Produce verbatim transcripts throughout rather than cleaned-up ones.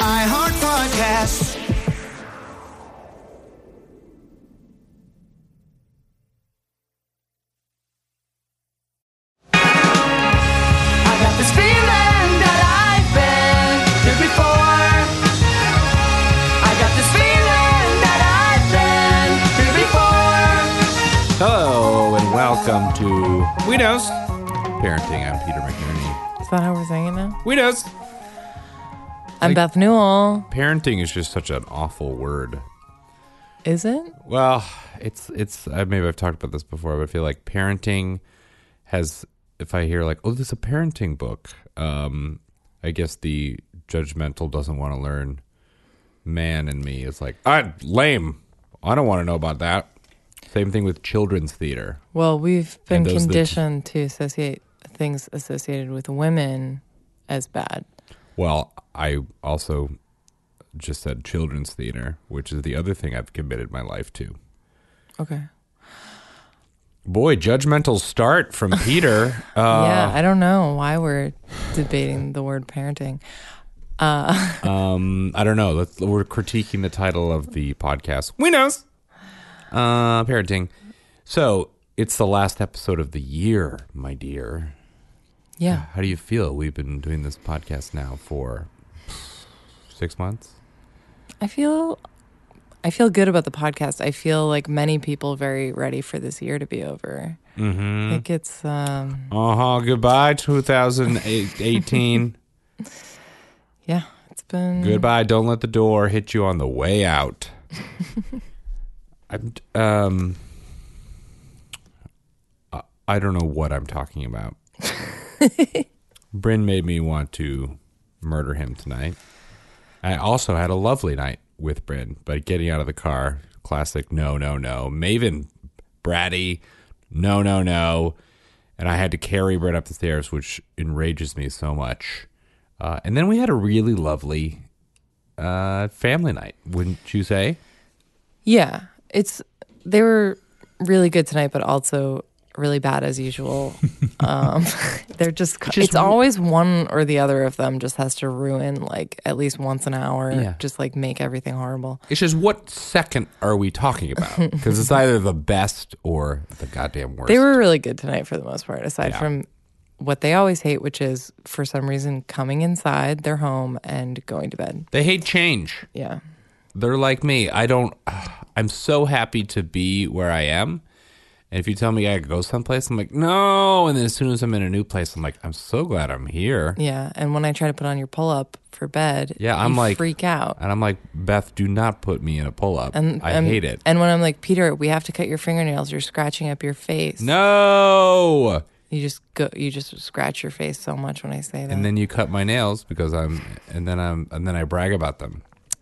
iHeart Podcasts. I got this feeling that I've been here before. I got this feeling that I've been here before. Hello and welcome to We Knows Parenting. I'm Peter McNerney. Is that how we're saying it now? We Knows. I'm Like- Beth Newell. Parenting is just such an awful word. Is it? Well, it's it's uh, maybe I've talked about this before, but I feel like parenting has. If I hear like, oh, there's a parenting book, um, I guess the judgmental doesn't want to learn man in me is like, ah, lame. I don't want to know about that. Same thing with children's theater. Well, we've been And those that- conditioned to associate things associated with women as bad. Well, I also just said children's theater, which is the other thing I've committed my life to. Okay. Boy, judgmental start from Peter. Uh, yeah, I don't know why we're debating the word parenting. Uh, um, I don't know. Let's, we're critiquing the title of the podcast. We knows. Uh, parenting. So it's the last episode of the year, my dear. yeah. How do you feel? We've been doing this podcast now for six months. I feel I feel good about the podcast. I feel like many people very ready for this year to be over. Mm-hmm. I think it's um Uh-huh. Goodbye, two thousand eighteen. yeah, it's been Goodbye. Don't let the door hit you on the way out. I'm, um, I- I don't know what I'm talking about. Bryn made me want to murder him tonight. I also had a lovely night with Bryn, but getting out of the car, classic no, no, no. Maven, bratty, no, no, no. And I had to carry Bryn up the stairs, which enrages me so much. Uh, and then we had a really lovely uh, family night, wouldn't you say? Yeah, it's they were really good tonight, but also really bad as usual. um, they're just, Just it's w- always one or the other of them just has to ruin like at least once an hour, Yeah. just like make everything horrible. It's just what second are we talking about? Because it's either the best or the goddamn worst. They were really good tonight for the most part, aside Yeah. from what they always hate, which is for some reason coming inside their home and going to bed. They hate change. Yeah. They're like me. I don't. I'm so happy to be where I am. And if you tell me I could go someplace, I'm like, no. And then as soon as I'm in a new place, I'm like, I'm so glad I'm here. Yeah. And when I try to put on your pull up for bed, Yeah, I'm you like- freak out. And I'm like, Beth, do not put me in a pull up. And I and- hate it. And when I'm like, Peter, we have to cut your fingernails. You're scratching up your face. No. You just go. You just scratch your face so much when I say that. And then you cut my nails because I'm, and then I'm, and then I brag about them.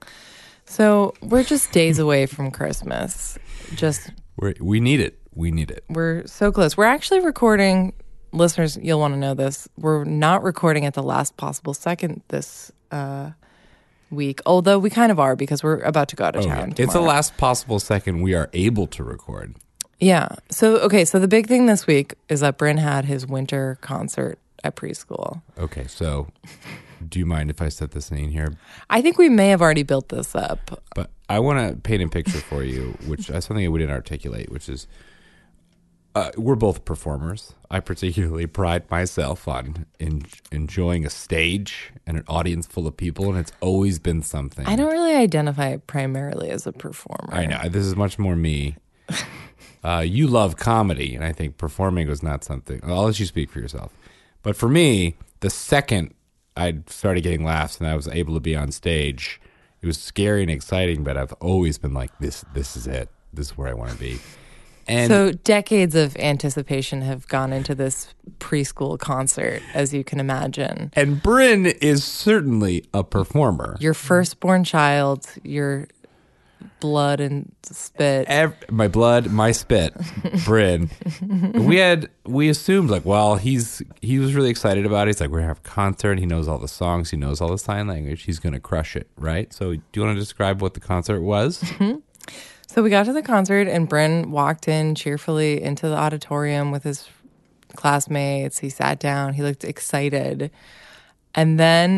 so we're just days away from Christmas. Just We we need it. We need it. we're so close. We're actually recording. Listeners, you'll want to know this. We're not recording at the last possible second this uh, week, although we kind of are because we're about to go out of Oh, town. yeah. It's the tomorrow. last possible second we are able to record. Yeah. So okay. So the big thing this week is that Bryn had his winter concert at preschool. Okay, so do you mind if I set the scene here? I think we may have already built this up. But I want to paint a picture for you, which is something we didn't articulate, which is uh, we're both performers. I particularly pride myself on in, enjoying a stage and an audience full of people, and it's always been something. I don't really identify primarily as a performer. I know. This is much more me. Uh, you love comedy, and I think performing was not something. I'll let you speak for yourself. But for me, the second I started getting laughs and I was able to be on stage, it was scary and exciting, but I've always been like, this This is it. This is where I want to be. And So decades of anticipation have gone into this preschool concert, as you can imagine. and Bryn is certainly a performer. Your firstborn child, your blood and spit. Ev- my blood, my spit, Bryn. we had we assumed like, well, he's he was really excited about it. He's like, we're gonna have a concert. He knows all the songs. He knows all the sign language. He's gonna crush it, right? So, do you want to describe what the concert was? So we got to the concert, and Bryn walked in cheerfully into the auditorium with his classmates. He sat down. He looked excited. And then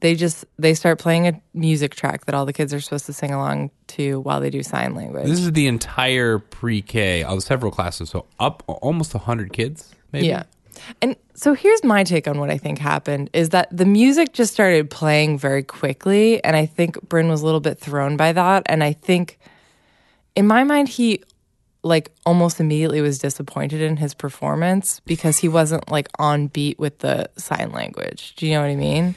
they just they start playing a music track that all the kids are supposed to sing along to while they do sign language. This is the entire pre-K of several classes, so up almost one hundred kids, maybe? Yeah. And so here's my take on what I think happened is that the music just started playing very quickly, and I think Bryn was a little bit thrown by that. And I think, in my mind, he like almost immediately was disappointed in his performance because he wasn't like on beat with the sign language. Do you know what I mean?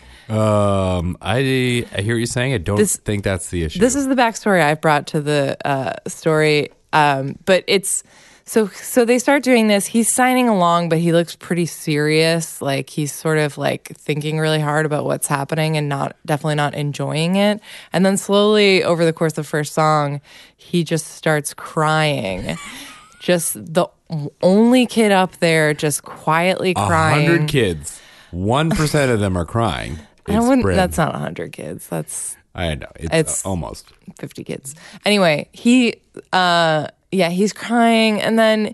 Um, I I hear what you're saying. I don't This- think that's the issue. This is the backstory I've brought to the uh, story, um, but it's so so they start doing this. He's signing along, but he looks pretty serious. Like he's sort of like thinking really hard about what's happening and not definitely not enjoying it. And then slowly over the course of the first song, he just starts crying. Just the only kid up there, just quietly A crying. hundred kids. One percent of them are crying. I It's wouldn't. Bryn. That's not a hundred kids. That's I know. It's, It's- uh, almost. fifty kids. Anyway, he, uh, yeah, he's crying and then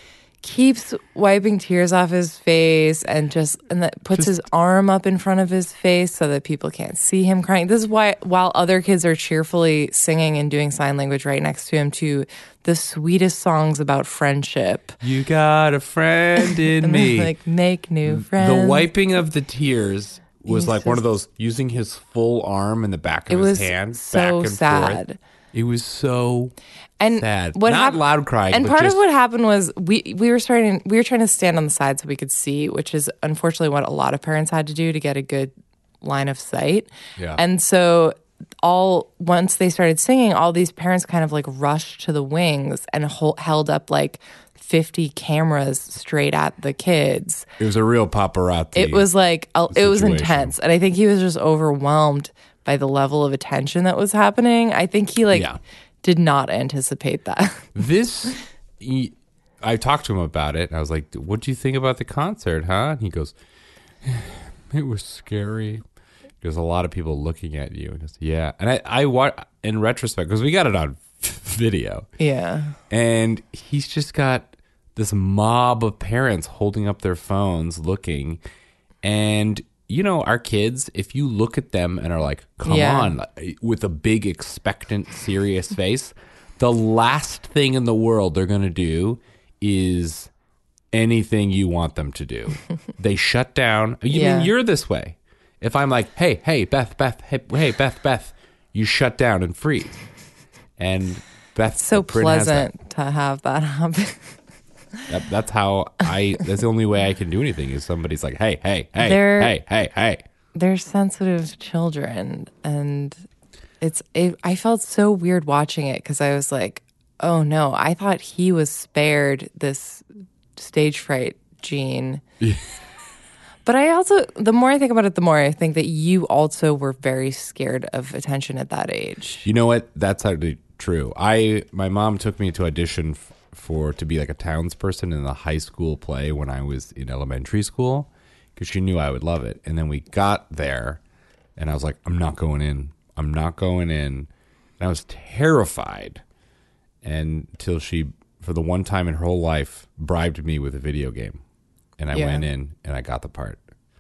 keeps wiping tears off his face and just, and that puts his arm up in front of his face so that people can't see him crying. This is why, while other kids are cheerfully singing and doing sign language right next to him to the sweetest songs about friendship. You got a friend in And me. they're like, make new friends. The wiping of the tears was He's like one of just- those using his full arm in the back of It his was hand, so back and sad. forth. It was so And sad. what Not hap- loud crying, And but part just, of what happened was we we were starting we were trying to stand on the side so we could see, which is unfortunately what a lot of parents had to do to get a good line of sight. Yeah. And so all once they started singing, all these parents kind of like rushed to the wings and hol- held up like fifty cameras straight at the kids. it was a real paparazzi. It was like uh, it was situation. intense, and I think he was just overwhelmed by the level of attention that was happening. I think he like Yeah. did not anticipate that. This, he, I talked to him about it. And I was like, "What do you think about the concert, huh?" And he goes, "It was scary. There's a lot of people looking at you." And I goes, "Yeah." And I, I wa- in retrospect, because we got it on video, Yeah. and he's just got this mob of parents holding up their phones, looking, and you know, our kids, if you look at them and are like, come Yeah. on, with a big, expectant, serious face, the last thing in the world they're going to do is anything you want them to do. They shut down. You Yeah. mean you're this way. If I'm like, hey, hey, Beth, Beth, hey, hey, Beth, Beth, you shut down and freeze. And Beth, So Bryn has that. pleasant to have that happen. That, that's how I. That's the only way I can do anything is somebody's like, hey, hey, hey, They're- hey, hey, hey. They're sensitive children, and it's. It, I felt so weird watching it because I was like, "Oh no!" I thought he was spared this stage fright gene. But I also, the more I think about it, the more I think that you also were very scared of attention at that age. You know what? That's actually true. I my mom took me to audition f- for to be like a townsperson in the high school play when I was in elementary school because she knew I would love it. And then we got there, and I was like, I'm not going in. I'm not going in. And I was terrified until she, for the one time in her whole life, bribed me with a video game. And I Yeah. went in and I got the part.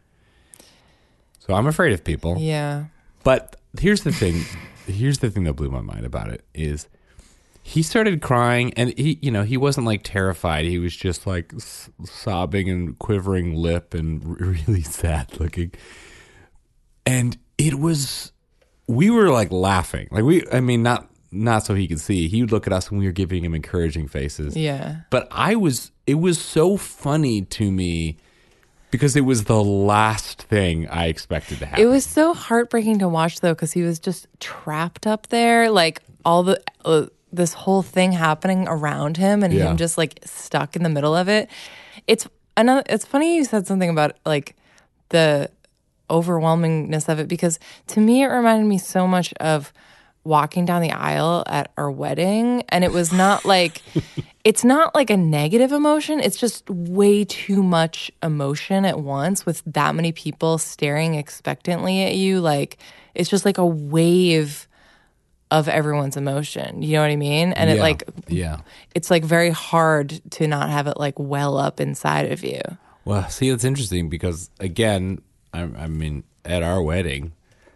So I'm afraid of people. Yeah. But here's the thing. Here's the thing that blew my mind about it is he started crying, and he, you know, he wasn't like terrified. He was just like s- sobbing and quivering lip and r- really sad looking. And it was, we were like laughing. Like we, I mean, not, not so he could see. He would look at us and we were giving him encouraging faces. Yeah. But I was, it was so funny to me because it was the last thing I expected to happen. It was so heartbreaking to watch though, because he was just trapped up there, like all the uh, this whole thing happening around him, and Yeah. him just like stuck in the middle of it. It's another. It's funny you said something about like the overwhelmingness of it, because to me it reminded me so much of walking down the aisle at our wedding, and it was not like it's not like a negative emotion, it's just way too much emotion at once with that many people staring expectantly at you. Like it's just like a wave of everyone's emotion, you know what I mean? And it Yeah. like yeah. it's like very hard to not have it like well up inside of you. Well, see, it's interesting because again, I, I mean, at our wedding,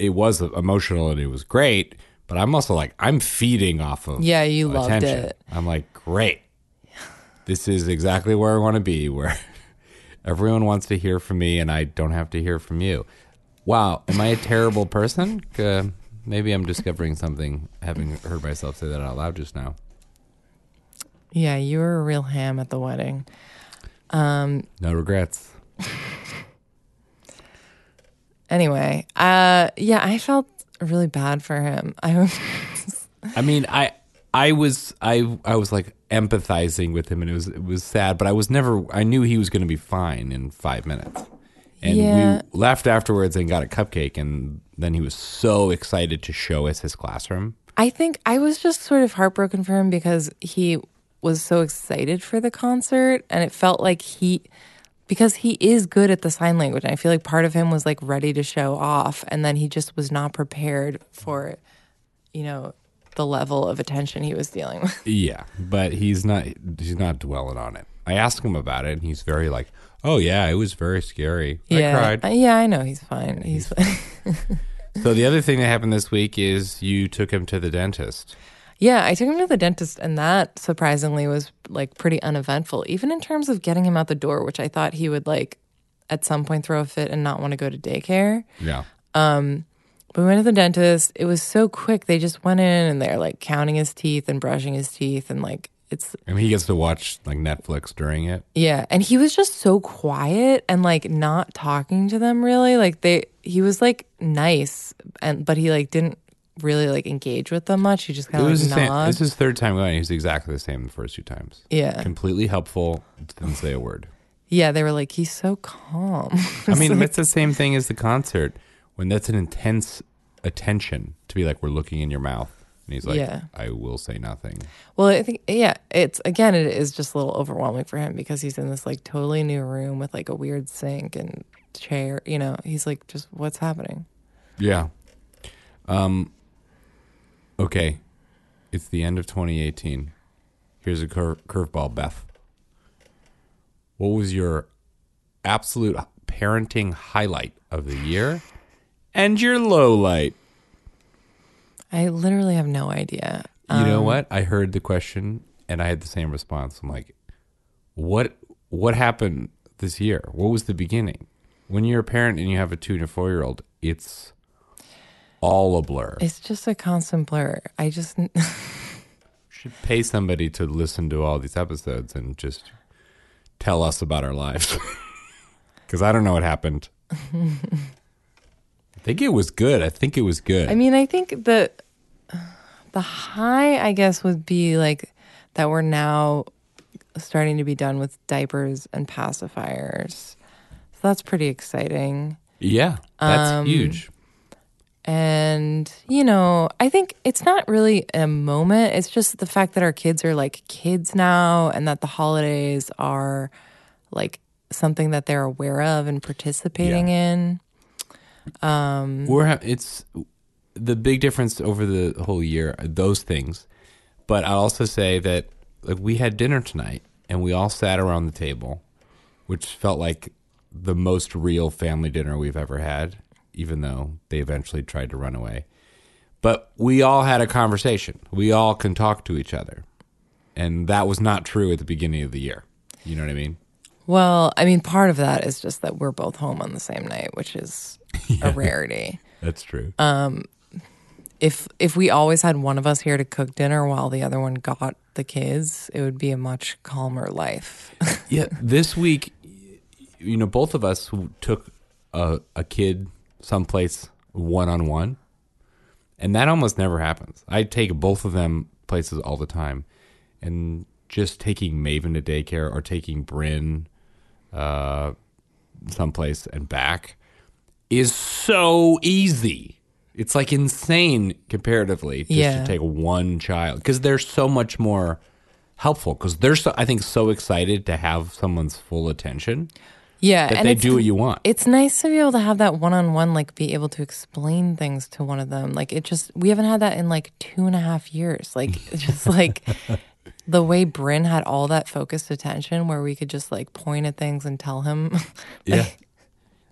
it was emotional and it was great, but I'm also like, I'm feeding off of Yeah, you loved attention. it. I'm like, great. This is exactly where I want to be, where everyone wants to hear from me and I don't have to hear from you. Wow, am I a terrible person? Uh, maybe I'm discovering something, having heard myself say that out loud just now. Yeah, you were a real ham at the wedding. No regrets. Anyway, uh, yeah, I felt really bad for him. I was, I mean, I I was I I was like empathizing with him, and it was it was sad, but I was never. I knew he was going to be fine in five minutes, and Yeah. we left afterwards and got a cupcake, and then he was so excited to show us his classroom. I think I was just sort of heartbroken for him because he was so excited for the concert, and it felt like he, because he is good at the sign language, and I feel like part of him was like ready to show off, and then he just was not prepared for, you know, the level of attention he was dealing with. Yeah, but he's not he's not dwelling on it. I asked him about it, and he's very like, "Oh yeah, it was very scary. Yeah, I cried." Uh, yeah, I know he's fine. He's So the other thing that happened this week is you took him to the dentist. yeah. I took him to the dentist, and that surprisingly was like pretty uneventful, even in terms of getting him out the door, which I thought he would like at some point throw a fit and not want to go to daycare. Yeah. But we went to the dentist. It was so quick. They just went in and they're like counting his teeth and brushing his teeth. And like, it's, I mean, he gets to watch like Netflix during it. yeah. And he was just so quiet and like not talking to them really. Like they, he was like nice, and but he like didn't really like engage with them much. He just kind It of was like the same. nod. This is his third time going. He was exactly the same the first two times. Yeah. Completely helpful. Didn't say a word. Yeah. They were like, he's so calm. I mean, it's the same thing as the concert when that's an intense attention to be like, we're looking in your mouth. And he's like, Yeah. I will say nothing. Well, I think, yeah, it's, again, it is just a little overwhelming for him because he's in this like totally new room with like a weird sink and chair, you know, he's like, just what's happening? Yeah. Um. Okay. It's the end of twenty eighteen. Here's a cur- curveball, Beth. What was your absolute parenting highlight of the year and your low light? I literally have no idea. You know Um, what? I heard the question and I had the same response. I'm like, what what happened this year? What was the beginning? When you're a parent and you have a two and a four year old, it's all a blur. It's just a constant blur. I just, You should pay somebody to listen to all these episodes and just tell us about our lives. Because I don't know what happened. I think it was good. I think it was good. I mean, I think the the high, I guess, would be like that we're now starting to be done with diapers and pacifiers. So that's pretty exciting. yeah, that's Um, huge. And, you know, I think it's not really a moment. It's just the fact that our kids are like kids now and that the holidays are like something that they're aware of and participating in. We're ha- it's the big difference over the whole year, those things. But I'll also say that like we had dinner tonight and we all sat around the table, which felt like the most real family dinner we've ever had, even though they eventually tried to run away. But we all had a conversation. We all can talk to each other. And that was not true at the beginning of the year. You know what I mean? Well, I mean, part of that is just that we're both home on the same night, which is a rarity. That's true. If if we always had one of us here to cook dinner while the other one got the kids, it would be a much calmer life. Yeah, this week, you know, both of us took a, a kid someplace one-on-one, and that almost never happens. I take both of them places all the time, and just taking Maven to daycare or taking Bryn uh, someplace and back is so easy. It's like insane comparatively just Yeah. to take one child because they're so much more helpful because they're so, I think, so excited to have someone's full attention Yeah, that and they it's, do what you want. It's nice to be able to have that one-on-one, like be able to explain things to one of them. Like it just, we haven't had that in like two and a half years. Like it's just like the way Bryn had all that focused attention where we could just like point at things and tell him. Yeah.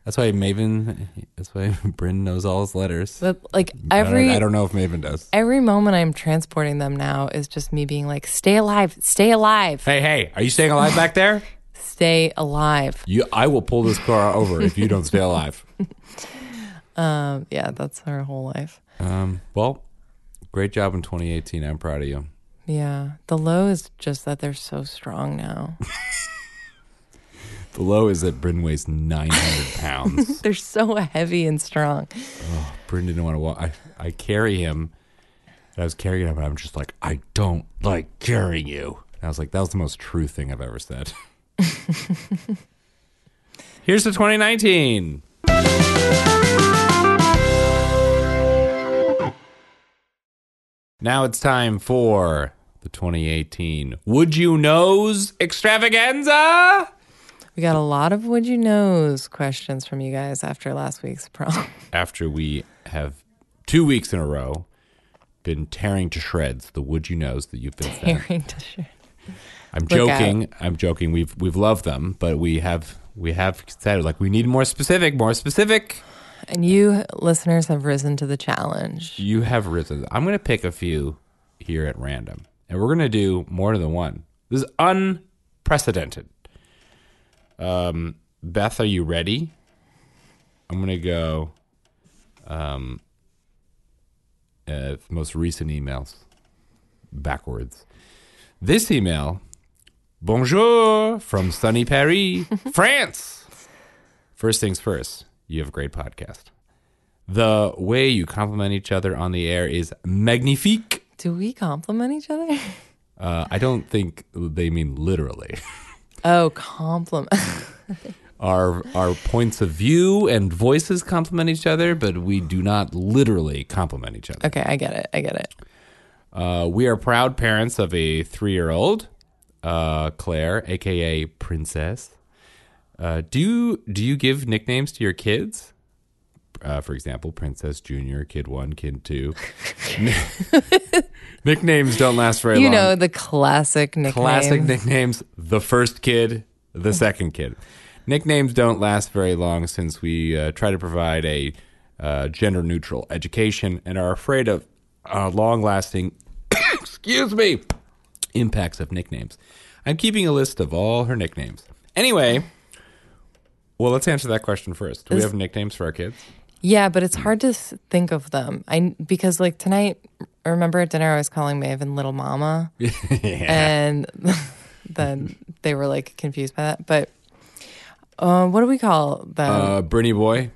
That's why Maven. That's why Bryn knows all his letters. But like I every don't, I don't know if Maven does. every moment I'm transporting them now is just me being like, stay alive, stay alive, Hey, hey, are you staying alive back there? stay alive. You, I will pull this car over if you don't stay alive. Um, yeah, that's her whole life. Um, well, great job in twenty eighteen. I'm proud of you. Yeah, the low is just that they're so strong now. The low is that Bryn weighs nine hundred pounds. They're so heavy and strong. Oh, Bryn didn't want to walk. I, I carry him. And I was carrying him, and I'm just like, I don't like carrying you. And I was like, that was the most true thing I've ever said. Here's the twenty nineteen. Now it's time for the twenty eighteen Would You Knows Extravaganza? We got a lot of would you knows questions from you guys after last week's prom. After we have two weeks in a row been tearing to shreds the would you knows that you've been sent. Tearing to shit. I'm Look joking. I'm joking. We've we've loved them, but we have we have said like we need more specific, more specific. And you listeners have risen to the challenge. You have risen. I'm going to pick a few here at random, and we're going to do more than one. This is unprecedented. Um, Beth, are you ready? I'm going to go. Um, uh, most recent emails backwards. This email, bonjour from sunny Paris, France. First things first, you have a great podcast. The way you compliment each other on the air is magnifique. Do we compliment each other? Uh, I don't think they mean literally. Oh, compliment. Our our points of view and voices complement each other, but we do not literally compliment each other. Okay, I get it. I get it. Uh, we are proud parents of a three-year-old, uh, Claire, a k a. Princess. Uh, do you, do you give nicknames to your kids? Uh, for example, Princess Junior, Kid One, Kid Two. Nicknames don't last very You long. know, the classic nickname. Classic nicknames, the first kid, the second kid. Nicknames don't last very long since we uh, try to provide a uh, gender-neutral education and are afraid of uh, long-lasting, excuse me, impacts of nicknames. I'm keeping a list of all her nicknames. Anyway, well, let's answer that question first. Do we Is- have nicknames for our kids? Yeah, but it's hard to s- think of them. I because like tonight, I remember at dinner I was calling Maven Little Mama, and then they were like confused by that. But uh, what do we call them? Uh, Brinny Boy.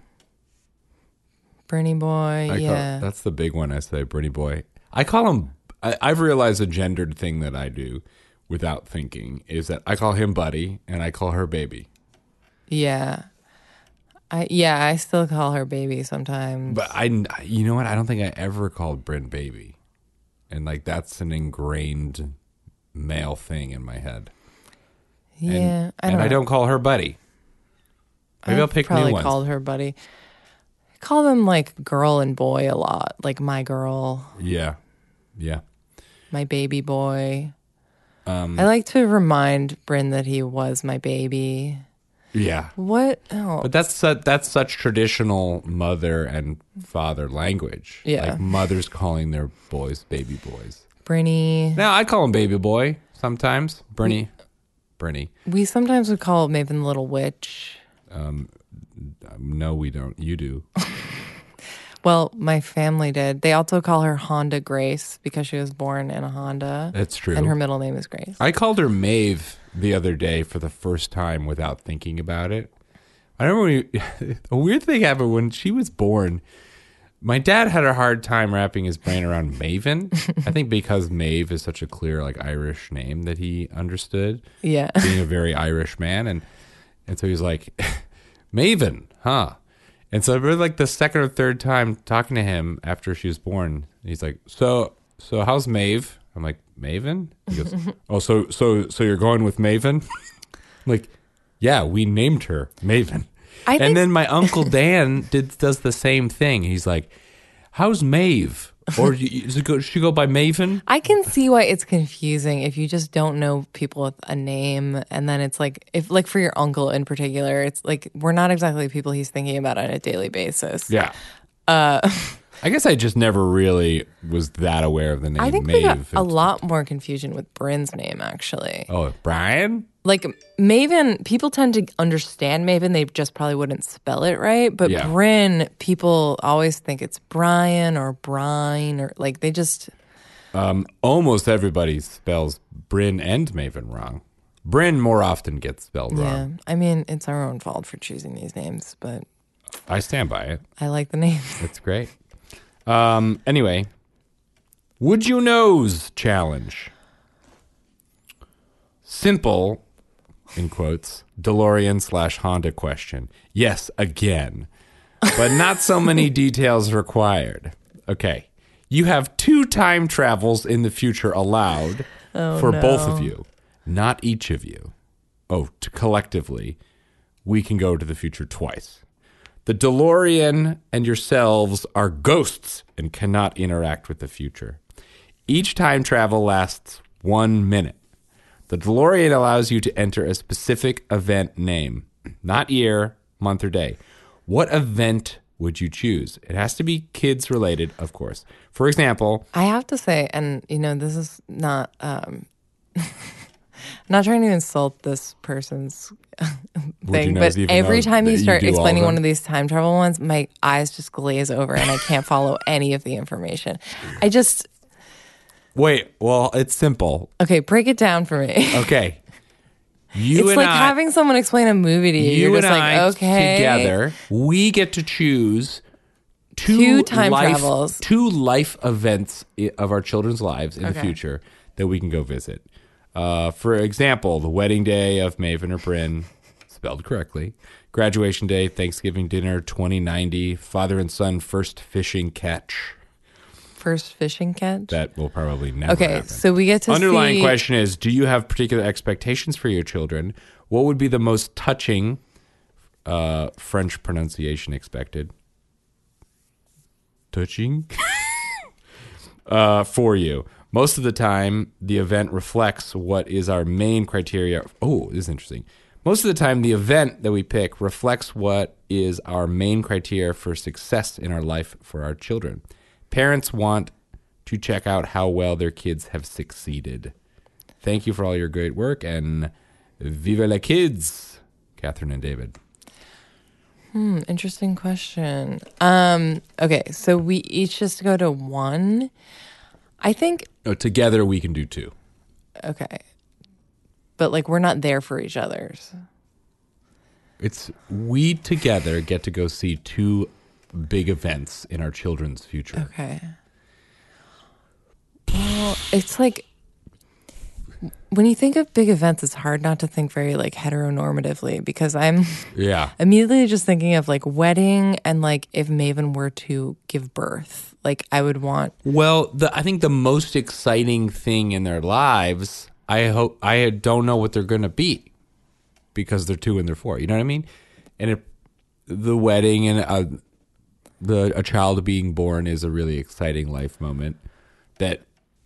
Bernie Boy. I yeah. call, that's the big one I say, Brinny Boy. I call him, I, I've realized a gendered thing that I do without thinking is that I call him Buddy and I call her Baby. yeah. I yeah. I still call her baby sometimes. But I, you know what? I don't think I ever called Bryn Baby. And like that's an ingrained male thing in my head. yeah. And, I don't. and know. I don't call her Buddy. Maybe I've I'll pick probably new ones. called her buddy. I call them like girl and boy a lot. Like my girl, Yeah. Yeah. my baby boy. Um, I like to remind Bryn that he was my baby. yeah. What? Oh, But that's su- that's such traditional mother and father language. Yeah. Like mothers calling their boys baby boys. Brinny. Now I call him baby boy sometimes. Bernie. Bernie. We sometimes would call Maven Little Witch. Um, no, we don't. You do. Well, my family did. They also call her Honda Grace because she was born in a Honda. That's true. And her middle name is Grace. I called her Maeve the other day for the first time without thinking about it. I remember when we, a weird thing happened when she was born. My dad had a hard time wrapping his brain around Maven. I think because Maeve is such a clear, like Irish name that he understood, Yeah. being a very Irish man, and and so he was like, Maven, huh? And so we're like the second or third time talking to him after she was born. He's like, so so how's Maeve? I'm like, Maven? He goes, oh, so so so you're going with Maven? I'm like, yeah, we named her Maven. I think And then my Uncle Dan did does the same thing. He's like, how's Maeve? Or you- you- does it go, should it go by Maven? I can see why it's confusing if you just don't know people with a name, and then it's like if like for your uncle in particular, it's like we're not exactly people he's thinking about on a daily basis. Yeah. Uh, I guess I just never really was that aware of the name I think Maeve. we got a lot more confusion with Bryn's name actually. Oh, Brian? Like Maven, people tend to understand Maven. They just probably wouldn't spell it right. But Yeah. Bryn, people always think it's Brian or Brine or like they just. Um, almost everybody spells Bryn and Maven wrong. Bryn more often gets spelled Yeah, wrong. I mean it's our own fault for choosing these names, but I stand by it. I like the names. It's great. Um, anyway, would you knows challenge? Simple, in quotes, DeLorean slash Honda question. Yes, again, but not so many details required. Okay, you have two time travels in the future allowed for both of you, not each of you. Oh, to collectively, we can go to the future twice. The DeLorean and yourselves are ghosts and cannot interact with the future. Each time travel lasts one minute. The DeLorean allows you to enter a specific event name, not year, month, or day. What event would you choose? It has to be kids related, of course. For example, I have to say, and you know, this is not. Um, I'm not trying to insult this person's thing, know, but even every though time that you you start do all of explaining one them? of these time travel ones, my eyes just glaze over and I can't follow any of the information. I just wait, well, it's simple. okay, break it down for me. Okay. You It's and like I, having someone explain a movie to you. you You're and just like, I okay, together, we get to choose two, Two time life, travels. two life events i- of our children's lives in the Okay. future that we can go visit. Uh, for example, the wedding day of Maven or Bryn, spelled correctly. Graduation day, Thanksgiving dinner, twenty ninety, father and son first fishing catch. first fishing catch. That will probably never Okay, happen. so we get to Underlying see. question is, do you have particular expectations for your children? What would be the most touching uh, French pronunciation expected? Touching? uh, for you. Most of the time, the event reflects what is our main criteria. Oh, this is interesting. Most of the time, the event that we pick reflects what is our main criteria for success in our life for our children. Parents want to check out how well their kids have succeeded. Thank you for all your great work, and vive les kids, Catherine and David. Hmm, interesting question. Um, okay, so we each just go to one. I think Oh, together, we can do two. okay, but like we're not there for each other's. It's we together get to go see two big events in our children's future. Okay. Well, it's like when you think of big events, it's hard not to think very like heteronormatively because I'm Yeah. immediately just thinking of like wedding and like if Maven were to give birth, like I would want. Well, the, I think the most exciting thing in their lives, I hope I don't know what they're going to be because they're two and they're four. You know what I mean? And it, the wedding and uh, the a child being born is a really exciting life moment that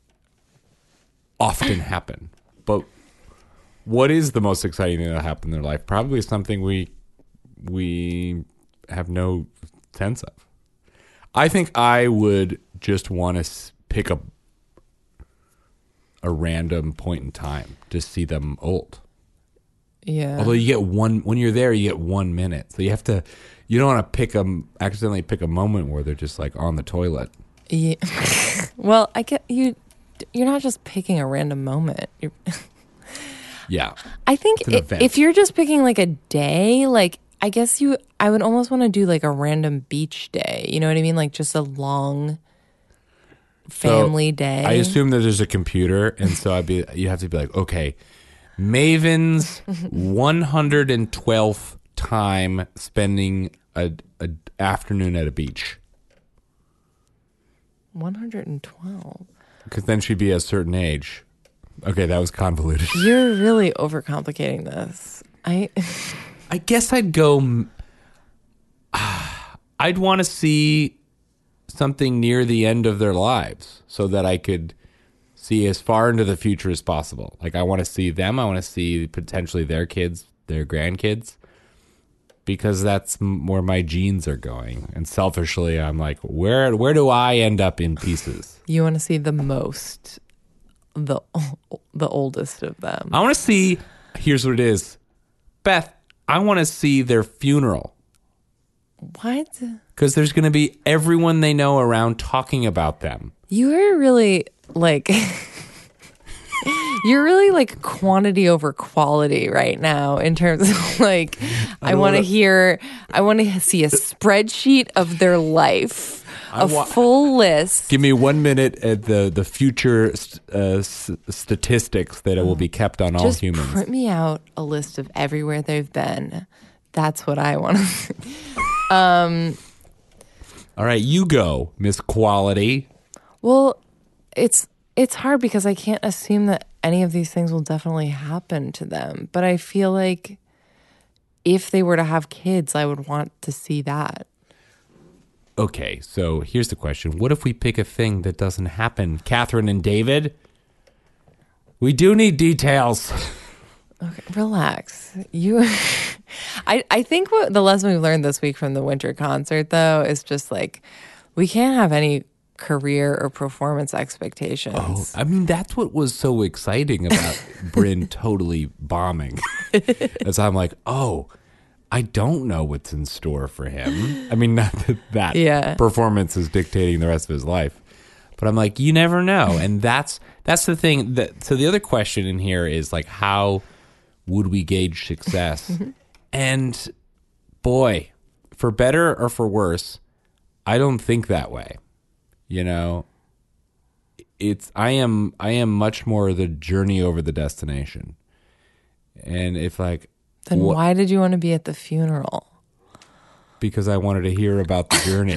often happen. But what is the most exciting thing that happened in their life? Probably something we we have no sense of. I think I would just want to pick a a random point in time to see them old. Yeah. Although you get one when you're there, you get one minute, so you have to. You don't want to pick them accidentally pick a moment where they're just like on the toilet. Yeah. Well, I get you. You're not just picking a random moment. You're, Yeah, I think an i- event. if you're just picking like a day, like I guess you, I would almost want to do like a random beach day. You know what I mean? Like just a long family So, day. I assume that there's a computer, and so I'd be. You have to be like, okay, Maven's one hundred twelfth time spending a, a afternoon at a beach, one hundred twelve. because then she'd be a certain age. Okay, that was convoluted. You're really overcomplicating this. I I guess I'd go. I'd want to see something near the end of their lives so that I could see as far into the future as possible. Like, I want to see them. I want to see potentially their kids, their grandkids, because that's m- where my genes are going. And selfishly, I'm like, where where do I end up in pieces? You want to see the most, the the oldest of them. I want to see, here's what it is. Beth, I want to see their funeral. What? Because there's going to be everyone they know around talking about them. You are really like you're really like quantity over quality right now in terms of like I, I want to hear I want to see a spreadsheet of their life, a wa- full list. Give me one minute at the the future uh, s- statistics that it will be kept on all Just humans. print me out a list of everywhere they've been. That's what I want to see. Um, all right, you go, Miss Quality. Well, it's it's hard because I can't assume that any of these things will definitely happen to them. But I feel like if they were to have kids, I would want to see that. Okay, so here's the question. What if we pick a thing that doesn't happen? Catherine and David? We do need details. Okay, relax. You I I think what the lesson we've learned this week from the winter concert though is just like we can't have any career or performance expectations. Oh, I mean, that's what was so exciting about Bryn totally bombing. As I'm like, oh, I don't know what's in store for him. I mean, not that that Yeah. performance is dictating the rest of his life. But I'm like, you never know. And that's that's the thing. That, so the other question in here is like, how would we gauge success? And boy, for better or for worse, I don't think that way. You know, it's I am I am much more the journey over the destination. And if like Then wh- why did you want to be at the funeral? because I wanted to hear about the journey.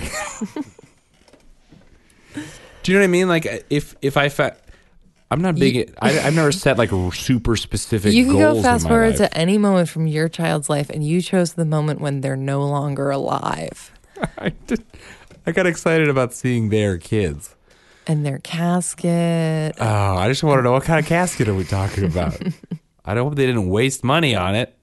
Do you know what I mean? Like if if I fa- I'm not big. You- at, I, I've never set like super specific. You can goals go fast in my forward life. to any moment from your child's life, and you chose the moment when they're no longer alive I did, I got excited about seeing their kids. and their casket. Oh, I just want to know what kind of casket are we talking about? I hope they didn't waste money on it.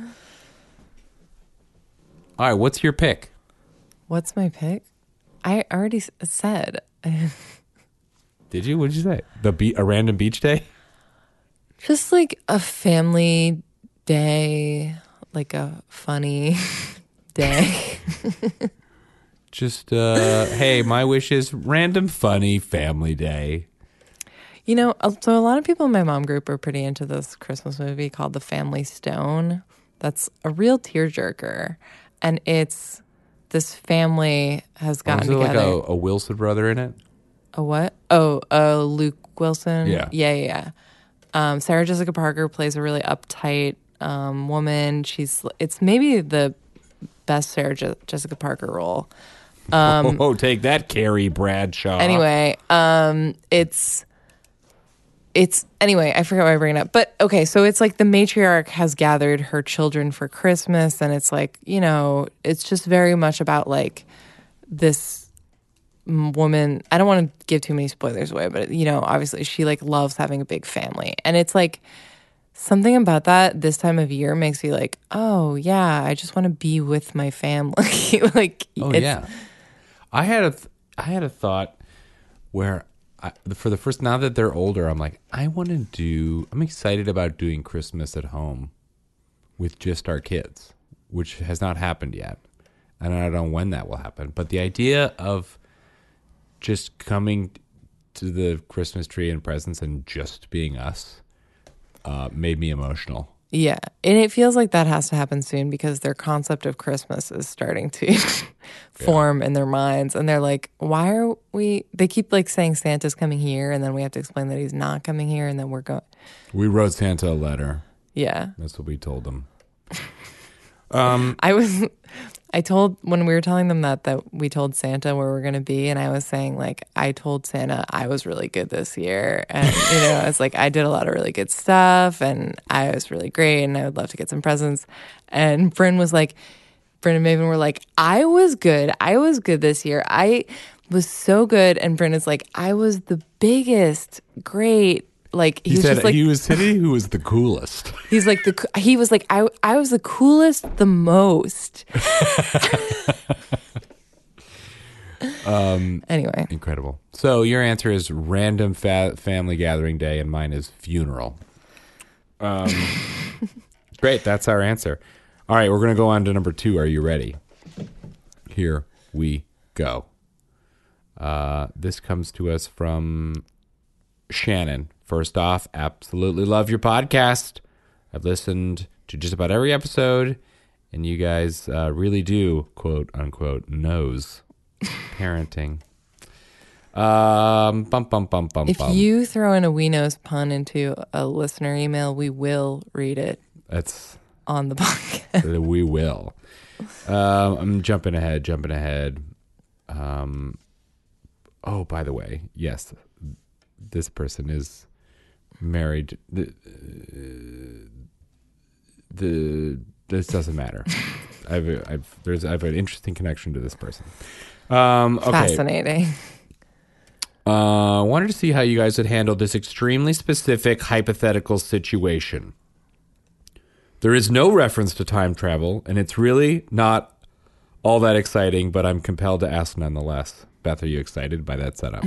All right, what's your pick? What's my pick? I already s- said. Did you? What did you say? The be- a random beach day? Just like a family day, like a funny day. Just uh, hey, my wish is random funny family day. You know, uh, so a lot of people in my mom group are pretty into this Christmas movie called The Family Stone. That's a real tearjerker. And it's this family has Oh, gotten is there like together. a, a Wilson brother in it? A what? Oh, uh, Luke Wilson. Yeah. yeah, yeah. yeah. Um, Sarah Jessica Parker plays a really uptight um, woman. She's it's maybe the best Sarah Je- Jessica Parker role. Um, oh, take that, Carrie Bradshaw. Anyway, um, it's it's anyway. I forgot why I bring it up, but okay. So it's like the matriarch has gathered her children for Christmas, and it's like you know, it's just very much about like this woman. I don't want to give too many spoilers away, but you know, obviously she like loves having a big family, and it's like something about that this time of year makes me like, oh yeah, I just want to be with my family. like, Oh it's, yeah, I had a th- I had a thought where I, for the first now that they're older, I'm like, I want to do. I'm excited about doing Christmas at home with just our kids, which has not happened yet, and I don't know when that will happen. But the idea of just coming to the Christmas tree and presents and just being us uh, made me emotional. Yeah. And it feels like that has to happen soon because their concept of Christmas is starting to form in their minds. And they're like, why are we, they keep like saying Santa's coming here. And then we have to explain that he's not coming here. And then we're going, We wrote Santa a letter. yeah. That's what we told them. I was, I told, when we were telling them that, that we told Santa where we're going to be. And I was saying, like, I told Santa I was really good this year. And, you know, I was like, I did a lot of really good stuff and I was really great and I would love to get some presents. And Bryn was like, Bryn and Maven were like, I was good. I was good this year. I, was so good. And Bryn is like, I was the biggest, great. Like he, He was said just like he was Titty who was the coolest. he's like the co- he was like I I was the coolest, the most. um. Anyway, Incredible. So your answer is random fa- family gathering day, and mine is funeral. Um. Great. That's our answer. All right, we're gonna go on to number two. Are you ready? Here we go. Uh, this comes to us from Shannon. First off, absolutely love your podcast. I've listened to just about every episode, and you guys uh, really do, quote unquote, knows parenting. Um, bum, bum, bum, bum, if bum. you throw in a we knows pun into a listener email, we will read it That's on the podcast. we will. Um, I'm jumping ahead, jumping ahead. Um, oh, by the way, yes, this person is married. The, uh, the this doesn't matter. I've I've there's I've an interesting connection to this person. Um, okay. Fascinating. Uh, wanted to see how you guys would handle this extremely specific hypothetical situation. There is no reference to time travel, and it's really not all that exciting, but I'm compelled to ask nonetheless. Beth, are you excited by that setup?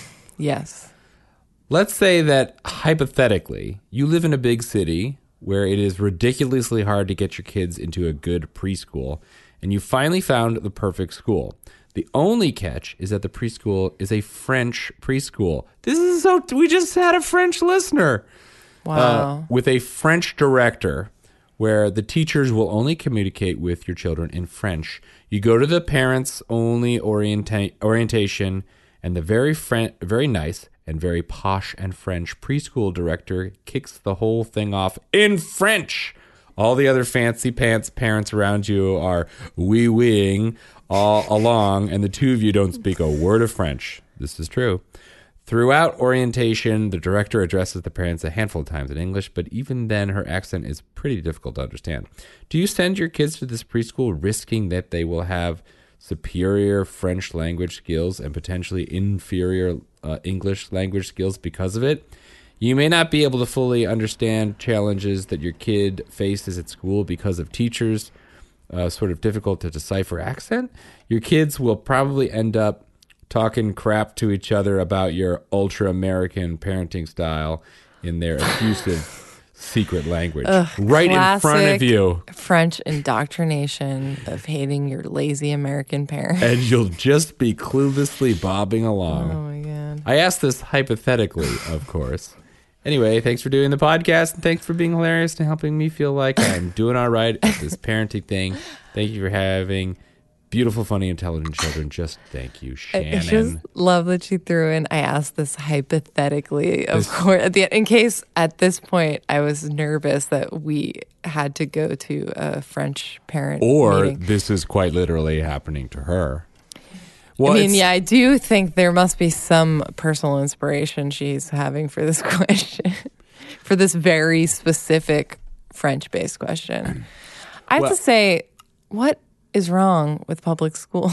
Yes. Let's say that, hypothetically, you live in a big city where it is ridiculously hard to get your kids into a good preschool, and you finally found the perfect school. The only catch is that the preschool is a French preschool. This is so... We just had a French listener. Wow. Uh, with a French director where the teachers will only communicate with your children in French. You go to the parents-only orienta- orientation, and the very fran- very nice and very posh and French preschool director kicks the whole thing off in French. All the other fancy pants parents around you are wee-weeing all along, and the two of you don't speak a word of French. This is true. Throughout orientation, the director addresses the parents a handful of times in English, but even then her accent is pretty difficult to understand. Do you send your kids to this preschool risking that they will have superior French language skills and potentially inferior uh, English language skills because of it? You may not be able to fully understand challenges that your kid faces at school because of teachers' uh, sort of difficult to decipher accent. Your kids will probably end up talking crap to each other about your ultra-American parenting style in their effusive secret language. Ugh, right in front of you. French indoctrination of hating your lazy American parents. And you'll just be cluelessly bobbing along. Oh my God. I asked this hypothetically, of course. Anyway, thanks for doing the podcast, and thanks for being hilarious and helping me feel like I'm doing all right at this parenting thing. Thank you for having beautiful, funny, intelligent children. Just thank you, Shannon. I just love that she threw in. I asked this hypothetically, of course, at the in case at this point I was nervous that we had to go to a French parent Or meeting. this is quite literally happening to her. Well, I mean, it's- yeah, I do think there must be some personal inspiration she's having for this question, for this very specific French-based question. I have Well- to say, what is wrong with public schools?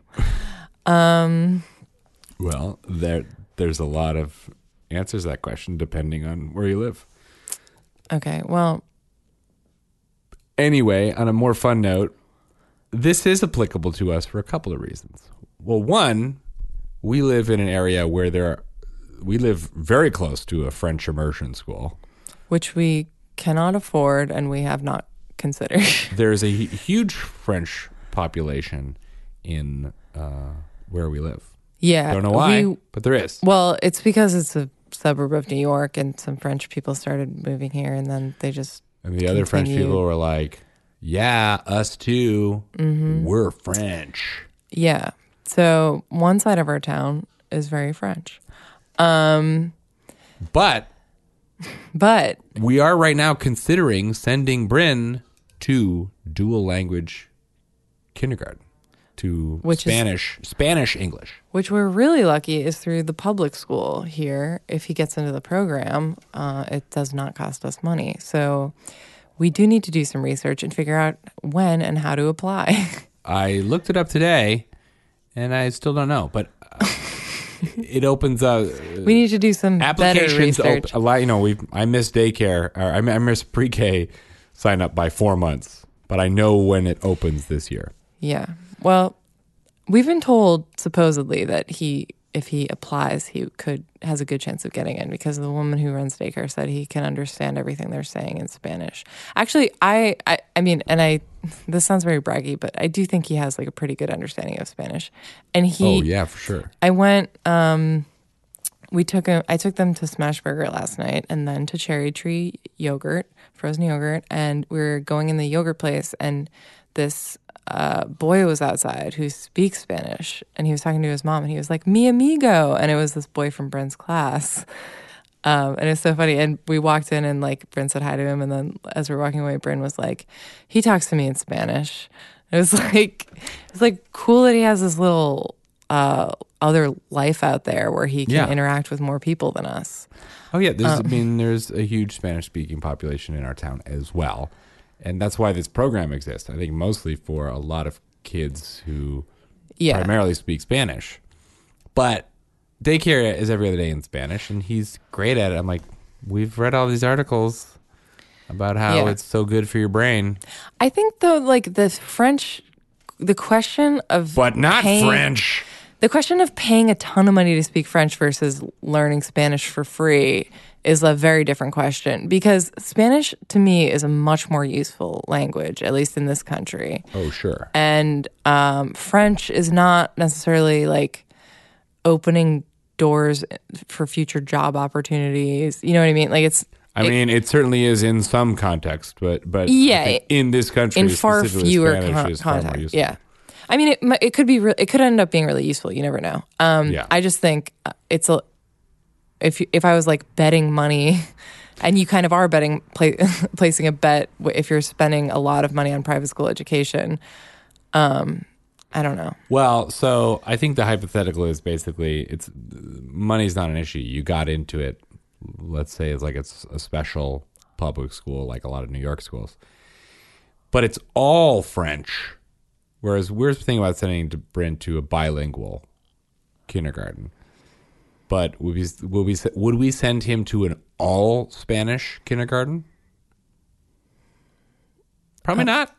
um, Well, there there's a lot of answers to that question depending on where you live. okay, well, Anyway, on a more fun note, this is applicable to us for a couple of reasons. Well, one, we live in an area where there are, we live very close to a French immersion school. which we cannot afford and we have not considered. There's a hu- huge French population in uh, where we live. Yeah. Don't know why, we- but there is. well, it's because it's a suburb of New York and some French people started moving here and then they just And the other French continued. people were like, yeah, us too. Mm-hmm. We're French. Yeah. So one side of our town is very French. Um, But but we are right now considering sending Bryn to dual language kindergarten, to Which is- Spanish, Spanish English. which we're really lucky is through the public school here. If he gets into the program, uh, it does not cost us money. So we do need to do some research and figure out when and how to apply. I looked it up today, and I still don't know. But uh, it opens up. We need to do some better Applications research. op- a lot. You know, we I missed daycare. Or I, I missed pre-K sign up by four months, but I know when it opens this year. Yeah. Well, we've been told supposedly that he, if he applies, he could has a good chance of getting in because the woman who runs daycare said he can understand everything they're saying in Spanish. Actually, I, I, I mean, and I, this sounds very braggy, but I do think he has like a pretty good understanding of Spanish. And he, Oh yeah, for sure. I went. Um, we took him. I took them to Smashburger last night, and then to Cherry Tree Yogurt, frozen yogurt, and we were going in the yogurt place, and this uh, boy was outside who speaks Spanish, and he was talking to his mom, and he was like, "Mi amigo," and it was this boy from Bryn's class. Um, and it's so funny. And we walked in, and like Bryn said hi to him, and then as we we're walking away, Bryn was like, "He talks to me in Spanish." It was like it's like cool that he has this little uh, other life out there where he can Yeah. interact with more people than us. Oh yeah, there's, Um, I mean, there's a huge Spanish-speaking population in our town as well, and that's why this program exists. I think mostly for a lot of kids who Yeah. primarily speak Spanish, but daycare is every other day in Spanish, and he's great at it. I'm like, we've read all these articles about how Yeah. it's so good for your brain, I think though, like the French, the question of but not paying- French. The question of paying a ton of money to speak French versus learning Spanish for free is a very different question because Spanish to me is a much more useful language, at least in this country. Oh sure. And um, French is not necessarily like opening doors for future job opportunities. You know what I mean? Like it's I it- mean, it certainly is in some context, but but Yeah, I think in this country, in far specifically, fewer Spanish con- is far more context. useful. Yeah, I mean, it mi- it could be re- it could end up being really useful. You never know. Um, Yeah. I just think uh, it's a if you- if I was like betting money, and you kind of are betting pla- placing a bet w- if you're spending a lot of money on private school education. Um, I don't know. Well, so I think the hypothetical is basically it's money's not an issue. You got into it. Let's say it's like it's a special public school, like a lot of New York schools, but it's all French. Whereas we're thinking about sending to Bryn to a bilingual kindergarten. But would we would we would we send him to an all Spanish kindergarten? Probably not.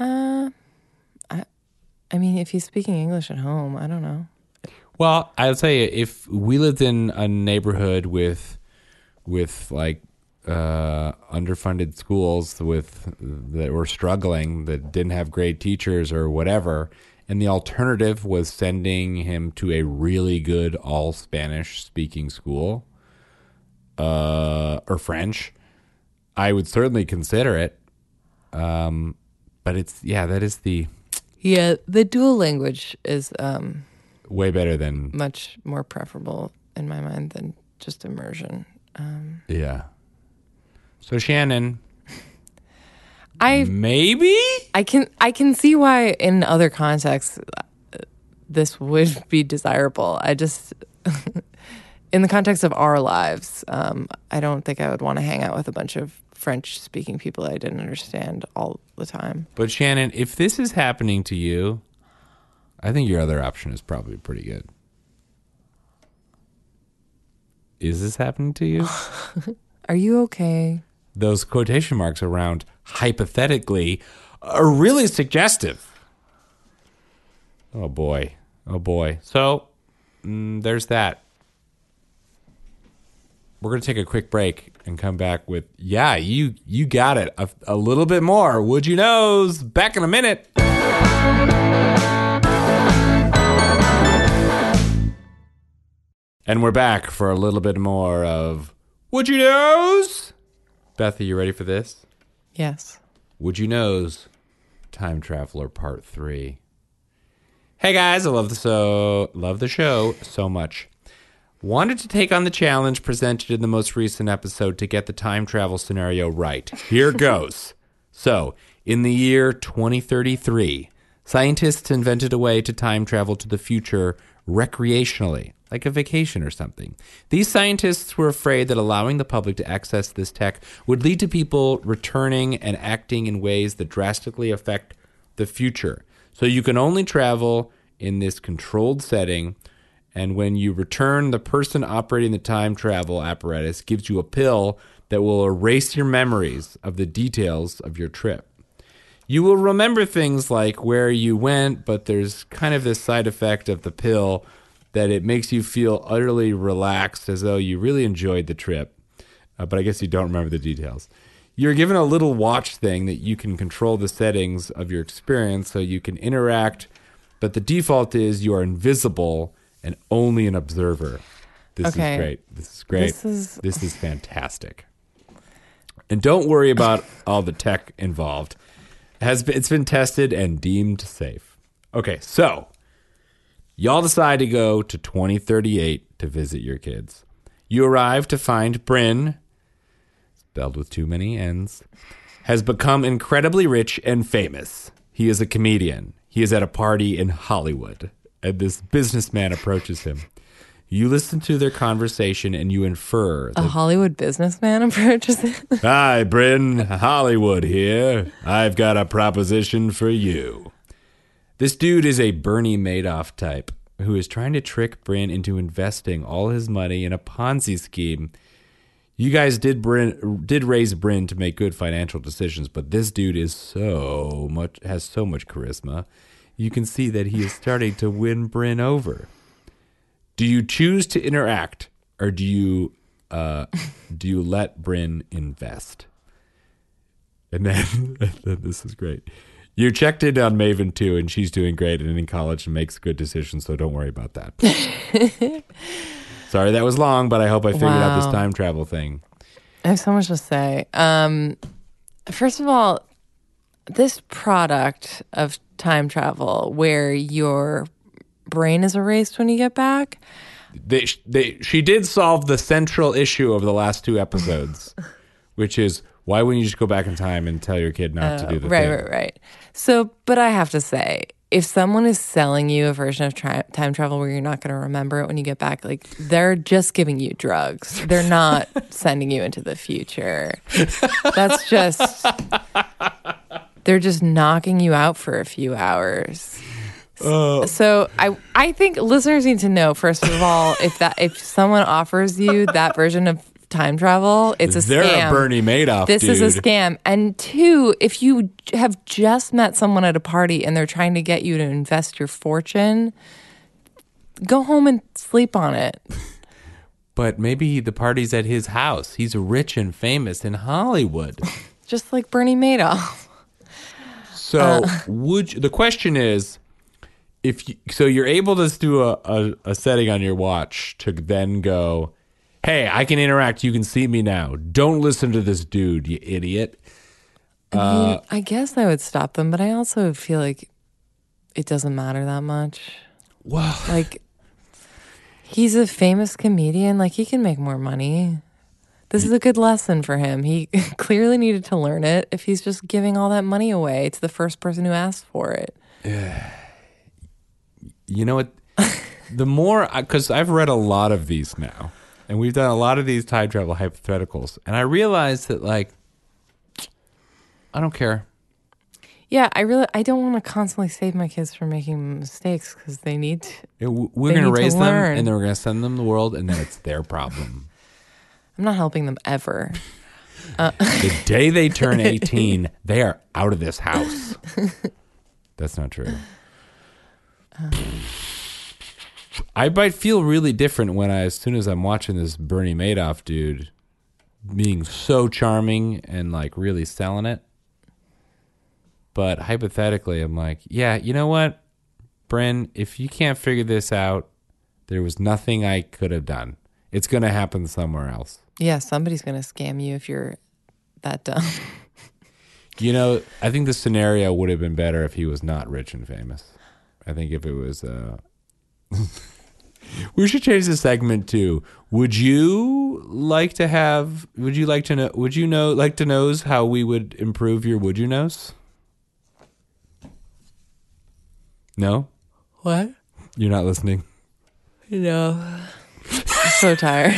I mean, if he's speaking English at home, I don't know. Well, I'll tell you, if we lived in a neighborhood with, with like uh, underfunded schools with that were struggling, that didn't have great teachers or whatever, and the alternative was sending him to a really good all Spanish speaking school, uh, or French, I would certainly consider it. Um, but it's yeah, that is the Yeah, the dual language is um, way better than much more preferable in my mind than just immersion. Um, yeah. So Shannon, I maybe. I can I can see why in other contexts uh, this would be desirable. I just in the context of our lives, um, I don't think I would want to hang out with a bunch of French speaking people I didn't understand all the time. But Shannon, if this is happening to you, I think your other option is probably pretty good. Is this happening to you? Are you okay? Those quotation marks around hypothetically are really suggestive. Oh boy. Oh boy. So mm, there's that. We're going to take a quick break and come back with, yeah, you you got it. A, a little bit more. Would you knows? Back in a minute. And we're back for a little bit more of Would You Knows? Beth, are you ready for this? Yes. Would You Knows? Time Traveler Part three. Hey guys, I love the so love the show so much. Wanted to take on the challenge presented in the most recent episode to get the time travel scenario right. Here goes. So, in the year twenty thirty-three, scientists invented a way to time travel to the future recreationally, like a vacation or something. These scientists were afraid that allowing the public to access this tech would lead to people returning and acting in ways that drastically affect the future. So you can only travel in this controlled setting. And when you return, the person operating the time travel apparatus gives you a pill that will erase your memories of the details of your trip. You will remember things like where you went, but there's kind of this side effect of the pill that it makes you feel utterly relaxed as though you really enjoyed the trip. Uh, but I guess you don't remember the details. You're given a little watch thing that you can control the settings of your experience so you can interact, but the default is you are invisible and only an observer. This Okay. is great. This is great. This is- This is fantastic. And don't worry about all the tech involved. It has been, it's been tested and deemed safe. Okay, so y'all decide to go to twenty thirty-eight to visit your kids. You arrive to find Bryn, spelled with too many N's, has become incredibly rich and famous. He is a comedian. He is at a party in Hollywood, and this businessman approaches him. You listen to their conversation and you infer A that, Hollywood businessman approaches it. Hi, Bryn, Hollywood here. I've got a proposition for you. This dude is a Bernie Madoff type who is trying to trick Bryn into investing all his money in a Ponzi scheme. You guys did Bryn, did raise Bryn to make good financial decisions, but this dude is so much has so much charisma. You can see that he is starting to win Bryn over. Do you choose to interact, or do you uh, do you let Bryn invest? And then this is great. You checked in on Maven too, and she's doing great and in college and makes good decisions, so don't worry about that. Sorry that was long, but I hope I figured out this Wow. time travel thing. I have so much to say. Um, first of all, this product of time travel where your brain is erased when you get back. They, they, she did solve the central issue of the last two episodes, which is why wouldn't you just go back in time and tell your kid not to do the right, thing? right, right. So, but I have to say, if someone is selling you a version of tri- time travel where you're not going to remember it when you get back, like they're just giving you drugs. They're not sending you into the future. That's just, they're just knocking you out for a few hours. So I I think listeners need to know, first of all, if that if someone offers you that version of time travel, it's a They're scam. a Bernie Madoff This dude. is a scam. And two, if you have just met someone at a party and they're trying to get you to invest your fortune, go home and sleep on it. But maybe the party's at his house. He's rich and famous in Hollywood. Just like Bernie Madoff. So Uh. would you, the question is, if you, so you're able to do a, a, a setting on your watch to then go, hey, I can interact. You can see me now. Don't listen to this dude, you idiot. I, Uh, mean, I guess I would stop them, but I also feel like it doesn't matter that much. Well, Like, he's a famous comedian. Like, he can make more money. This is a good lesson for him. He clearly needed to learn it if he's just giving all that money away to the first person who asked for it. you know what? The more, because I've read a lot of these now, and we've done a lot of these time travel hypotheticals, and I realized that, like, I don't care. Yeah, I really, I don't want to constantly save my kids from making mistakes because they need to. It- we're They going to need to raise them, learn. and then we're going to send them to the world, and then it's their problem. I'm not helping them ever. The day they turn eighteen, they are out of this house. That's not true. I might feel really different when I, as soon as I'm watching this Bernie Madoff dude being so charming and like really selling it. But hypothetically, I'm like, yeah, you know what, Bryn, if you can't figure this out, there was nothing I could have done. It's going to happen somewhere else. Yeah, somebody's going to scam you if you're that dumb. You know, I think the scenario would have been better if he was not rich and famous. I think if it was... Uh... We should change the segment to, would you like to have... Would you like to know... Would you know like to knows how we would improve your would you knows? No? What? You're not listening? No. I'm so tired.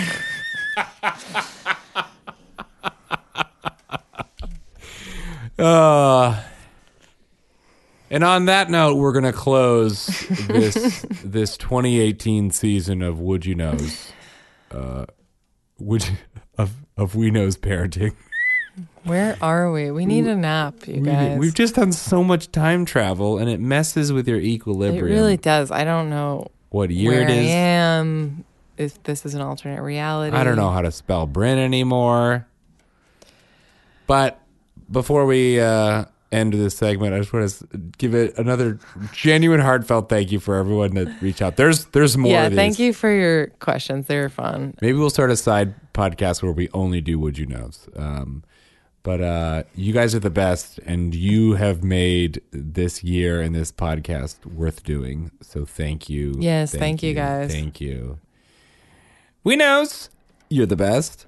Uh, And on that note, we're gonna close this this twenty eighteen season of Would You Knows, uh, would you, of of We Knows Parenting. Where are we? We need a nap, you guys. We, we've just done so much time travel, and it messes with your It equilibrium. really does. I don't know What year where it is? I am. If this is an alternate reality. I don't know how to spell Bryn anymore. But before we uh, end this segment, I just want to give it another genuine, heartfelt thank you for everyone that reached out. There's there's more Yeah, of these. thank you for your questions. They were fun. Maybe we'll start a side podcast where we only do Would You Knows. Um, but uh, you guys are the best, and you have made this year and this podcast worth doing. So thank you. Yes, thank you, guys. Thank you. We knows you're the best.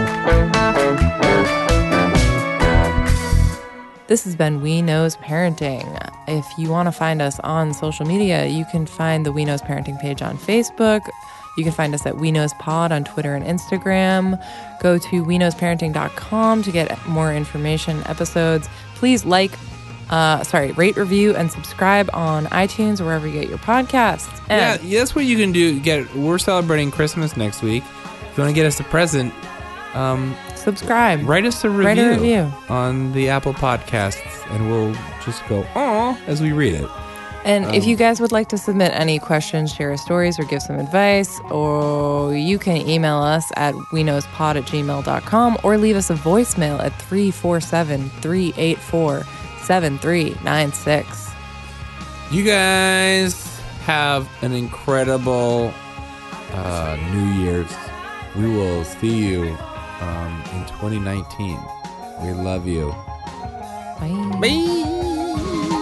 This has been We Knows Parenting. If you want to find us on social media, you can find the We Knows Parenting page on Facebook. You can find us at We Knows Pod on Twitter and Instagram. Go to we knows parenting dot com to get more information, episodes. Please like, uh, sorry, rate, review, and subscribe on iTunes or wherever you get your podcasts. And Yeah, that's what you can do. Get we're celebrating Christmas next week. If you want to get us a present, um, subscribe. write us a review, Write a review. on the Apple Podcasts, and we'll just go "aw" as we read it. And Um, if you guys would like to submit any questions, share stories, or give some advice, or you can email us at we knows pod at gmail dot com or leave us a voicemail at three four seven, three eight four, seven three nine six. You guys have an incredible uh, New Year's. We will see you um, in twenty nineteen. We love you. Bye. Bye.